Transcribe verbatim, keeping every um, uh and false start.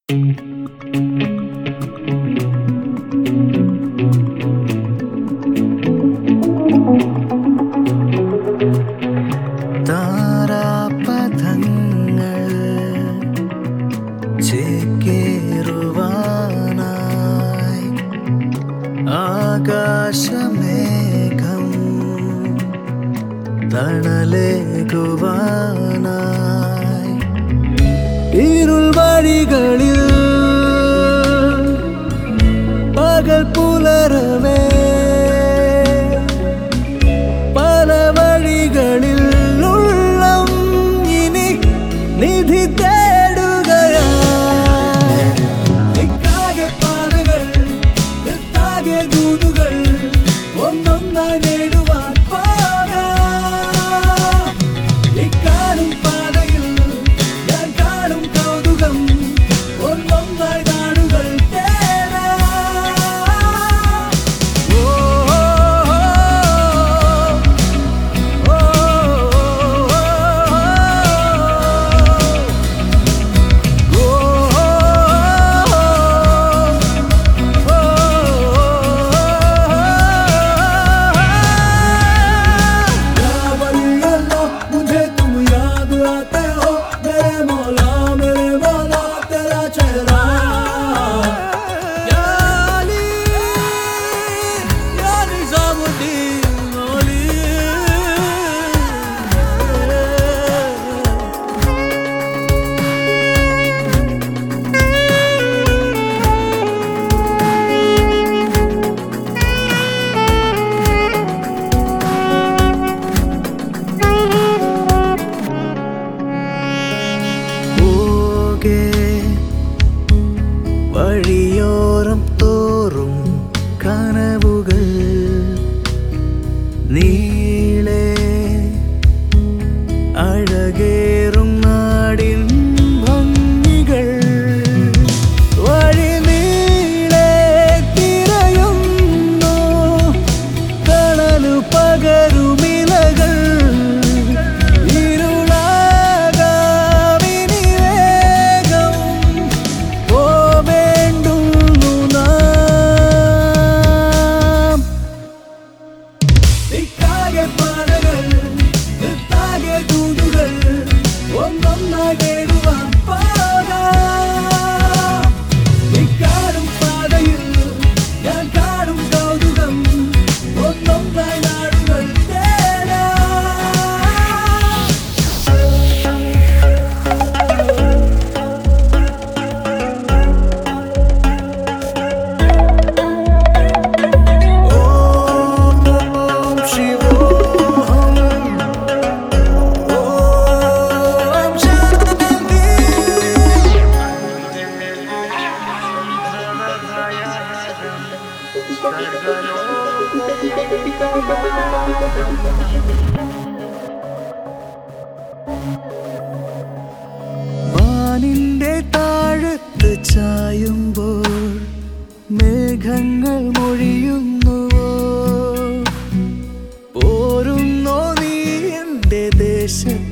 താരാപഥങ്ങൾ ചേക്കേറുവാനായി ആകാശമേഘം തണലേകുവാനായി ഇരുൾ വഴികളിൽ പകൽ പുലരവേ പല വഴികളിൽ ഉള്ളം ഇനി നിധി തേടുകയായി നിക്കാകെ പാതകൾ നിത്താകെ ദൂതുകൾ ഒന്നൊന്നായി നേടുവാൻ പോകാം ഇക്കാണും പാതയിൽ ഞാൻ കാണും കൗതുകം ഒന്നൊന്നായി നാടുകൾ വഴിയോരം തോറും കനവുകൾ നീളെ അഴകേറും നാടിൻ ഭംഗികൾ വഴി നീളെ തിരയുന്നു തണലു പകരുമിലകൾ ഒന്നൊന്നായി നേടുവാൻ പോകാം ഇക്കാണും പാതയിൽ ഞാൻ കാണും കൗതുകം ഒന്നൊന്നായി നാടുകൾ വാനിന്റെ താഴത്ത് ചായുമ്പോൾ മേഘങ്ങൾ മൊഴിയുന്നുവോ പോരുന്നോ നീ എന്റെ ദേശത്ത്